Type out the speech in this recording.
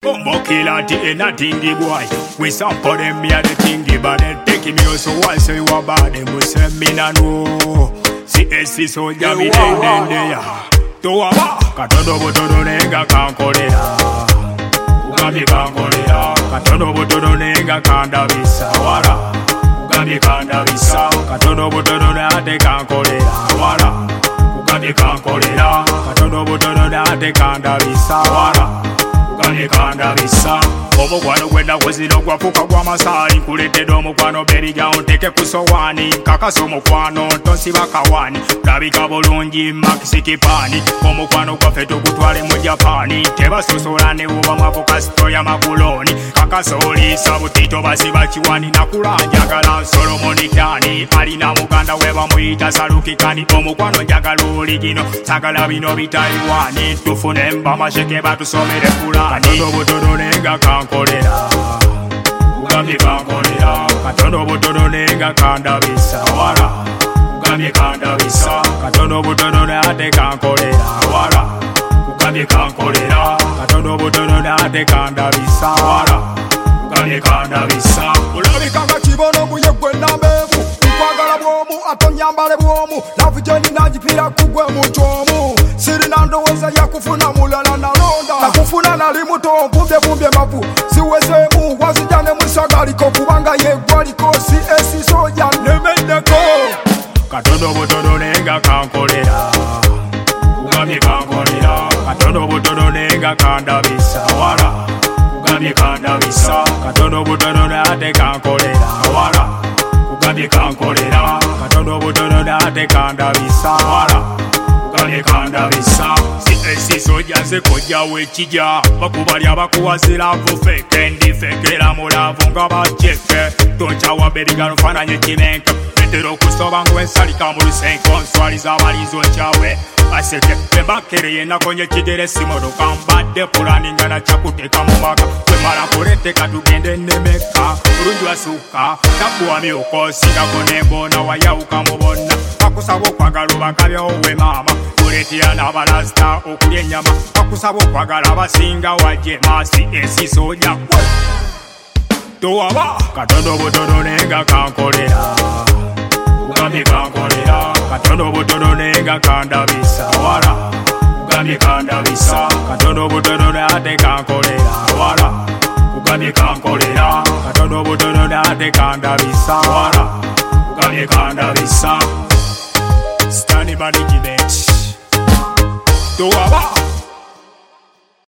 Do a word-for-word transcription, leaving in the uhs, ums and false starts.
Bumbo killer tea and a tingy boy. We some for them me a the tingy, but they taking me also once so you are bad. They must send me na no. C S C so ya mi den den de ya. To aba katondo botondo nenga kankolera. Ugambi kankolera. Katondo botondo nenga kanda bisa wara. Ugambi kanda bisa. Katondo botondo nenga kankolera wara. Ugambi kankolera. Katondo botondo nenga kanda bisa wara. Ugambi kanda bisa. Omukwano gwenda gwezino gwafuka gwa masali nkuletedde omukwano beriga onteke ku sowani kakasa omukwano tonsiba kawani labika bulungi makisikipaani omukwano gwaffe tugutwale mu japani tebasosola ne buba mwavuka sitoya maguloni kakasa oliisa butito basiba kiwani nakulanjagala solomoni kyani alina muganda we bamuyita salukikani omukwano njagala oligino sagala bino bitaiwani tufune mba masheke batusomere fulani katono butono nenga kankolera ugambi kankolera katono butono nenga kanda bisa wala ugambi kanda bisa katono butono nate kankolera wala ugambi kankolera katono butono nate kanda bisa wala ugambi kanda bisa ulabikanga kibono buyegwe namevu nkwagala bwomu atonyambale bwomu lavujeni najipira kugwe muchomu sirina ndowooza yakufuna mulala nalonda nakufuna nali muto mpumbye pumbye mavu siwezemu wazijane musagaliko kubanga yegwaliko C S C soja nemendeko katondo butono nenga kankolera ugambi kankolera katondo butono nenga kanda bisa wala ugambi kanda bisa katondo butono nate kankolera wala ugambi kankolera katondo butono nate kanda bisa wala ugambi kanda bisa C S C soja zekojja wekijja bakubali abakuwazira vufeke ndifekera mulavu nga bajeke toncawa berigano fananye kimenke petero kusoba ngwensalika mu lusenko nswaliza abalizo kyawe aseke bebakereye nakonye kigere simodoka mbadde pulaninga na kyakuteka mu maka kwemala kuleteka tugende nemeka bulungi wasuka takuwa myuko singako nembona wayawuka mu bonna bakusaba okwagala obakabyawo we maama kuletera n'abalasita okulya ennyama bakusaba okwagala abasinga wajema C S C soja towaba katondo butono nenga kankolera ugambi kankolera katondo butono nenga kanda bisa wala ugambi kanda bisa katondo butono nate kankolera wala ugambi kankolera katondo butono nate kanda bisa wala ugambi kanda bisa Stani management towaba